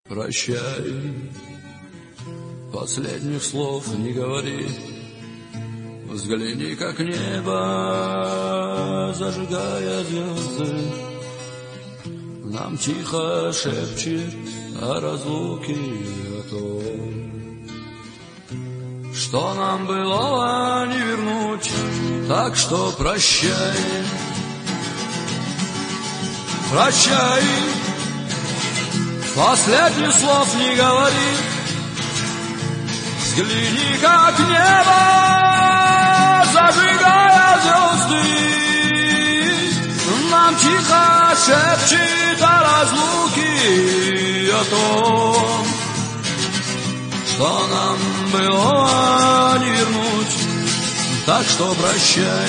Прощай, последних слов не говори. Взгляни, как небо, зажигая звезды, нам тихо шепчет о разлуке, о том, что нам было не вернуть. Так что прощай, прощай, последних слов не говори. Взгляни, как небо, зажигая звезды, нам тихо шепчет о разлуке, о том, что нам было не вернуть. Так что прощай,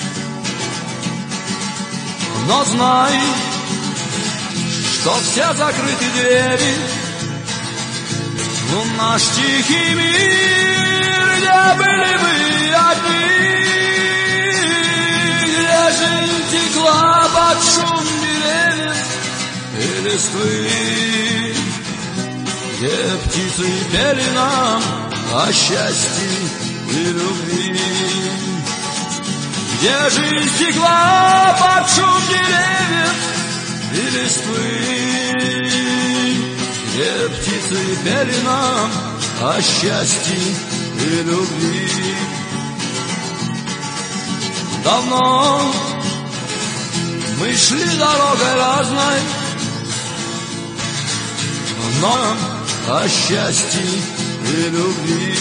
но знай, что все закрыты двери в наш тихий мир, где были вы одни, где жизнь текла под шум деревьев и листвы, где птицы пели нам о счастье и любви, где жизнь текла под шум деревьев и листвы, где птицы пели нам о счастье и любви. Давно мы шли дорогой разной, но о счастье и любви.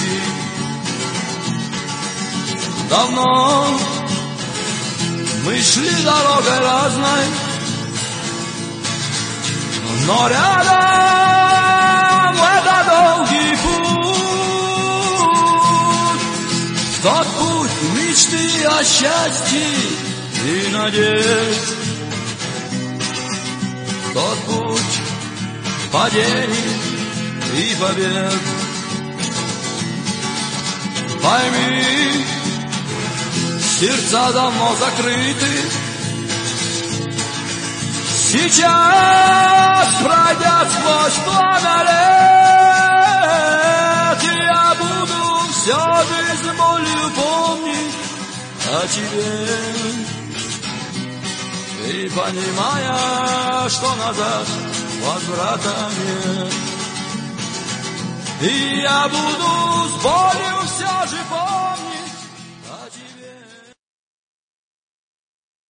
Давно мы шли дорогой разной, но рядом это долгий путь, тот путь мечты о счастье и надежд, тот путь падений и побед. Пойми, сердца давно закрыты. Сейчас, пройдя сквозь пламя лет, я буду всю жизнь с болью помнить о тебе. И понимая, что назад возврата нет, и я буду с болью все же помнить